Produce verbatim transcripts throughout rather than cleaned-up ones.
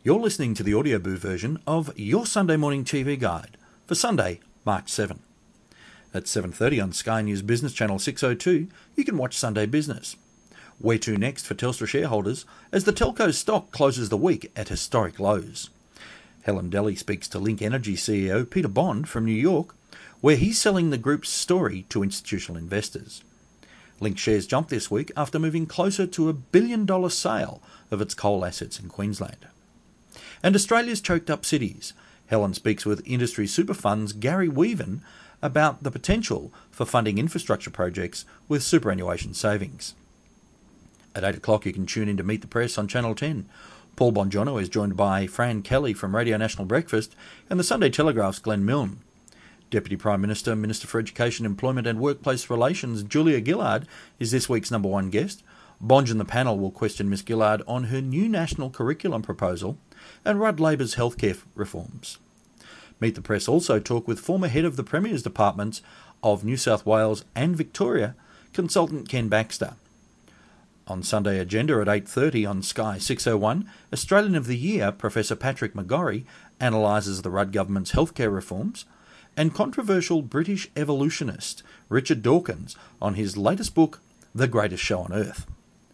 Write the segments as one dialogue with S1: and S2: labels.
S1: You're listening to the Audioboo version of Your Sunday Morning T V Guide for Sunday, March seventh. At seven thirty on Sky News Business Channel six oh two, you can watch Sunday Business. Where to next for Telstra shareholders as the telco stock closes the week at historic lows. Helen Delly speaks to Link Energy C E O Peter Bond from New York, where he's selling the group's story to institutional investors. Link shares jumped this week after moving closer to a billion dollar sale of its coal assets in Queensland. And Australia's choked up cities. Helen speaks with industry super funds Gary Weaven about the potential for funding infrastructure projects with superannuation savings. At eight o'clock you can tune in to Meet the Press on Channel ten. Paul Bongiorno is joined by Fran Kelly from Radio National Breakfast and the Sunday Telegraph's Glenn Milne. Deputy Prime Minister, Minister for Education, Employment and Workplace Relations Julia Gillard is this week's number one guest. Bonge and the panel will question Miss Gillard on her new national curriculum proposal and Rudd Labor's healthcare reforms. Meet the Press also talk with former head of the Premier's Departments of New South Wales and Victoria, consultant Ken Baxter. On Sunday Agenda at eight thirty on Sky six oh one, Australian of the Year Professor Patrick McGorry analyses the Rudd government's healthcare reforms, and controversial British evolutionist Richard Dawkins on his latest book, The Greatest Show on Earth.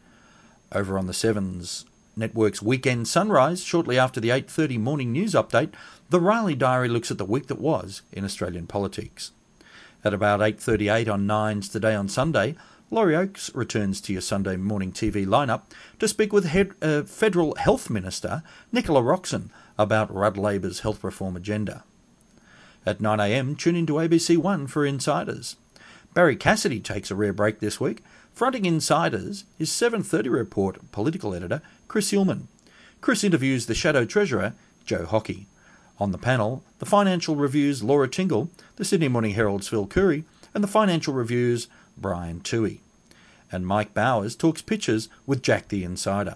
S1: Over on the Sevens Network's Weekend Sunrise, shortly after the eight thirty morning news update, the Riley Diary looks at the week that was in Australian politics. At about eight thirty-eight on Nines Today on Sunday, Laurie Oakes returns to your Sunday morning T V lineup to speak with head, uh, Federal Health Minister Nicola Roxon about Rudd Labor's health reform agenda. At nine a m, tune in to A B C One for Insiders. Barry Cassidy takes a rare break this week. Fronting Insiders is seven thirty Report political editor Chris Hillman. Chris interviews the Shadow Treasurer, Joe Hockey. On the panel, the Financial Review's Laura Tingle, the Sydney Morning Herald's Phil Curry, and the Financial Review's Brian Toohey. And Mike Bowers talks pitches with Jack the Insider.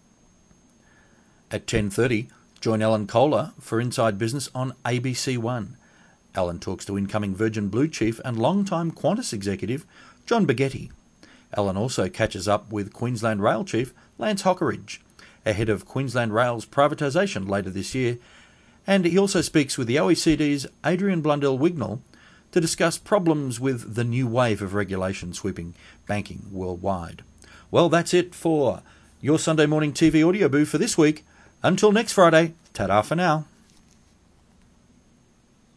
S1: At ten thirty, join Alan Kohler for Inside Business on A B C One. Alan talks to incoming Virgin Blue chief and long-time Qantas executive John Baghetti. Alan also catches up with Queensland Rail chief Lance Hockeridge, ahead of Queensland Rail's privatisation later this year, and he also speaks with the O E C D's Adrian Blundell-Wignall to discuss problems with the new wave of regulation sweeping banking worldwide. Well, that's it for your Sunday Morning T V Audioboo for this week. Until next Friday, ta-da for now.